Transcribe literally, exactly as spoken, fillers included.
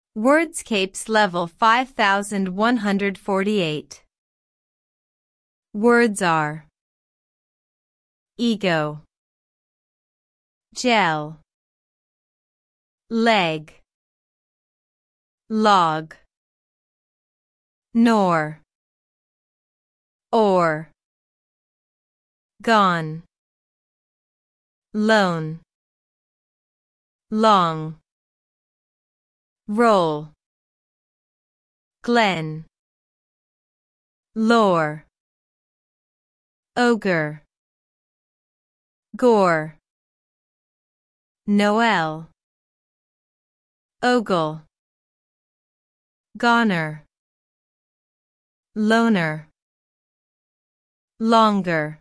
Wordscapes level five thousand one hundred forty-eight. Words are ego, gel, leg, log, nor, or, gone, lone, long, roll, glen, lore, ogre, gore, Noel, ogle, goner, loner, longer.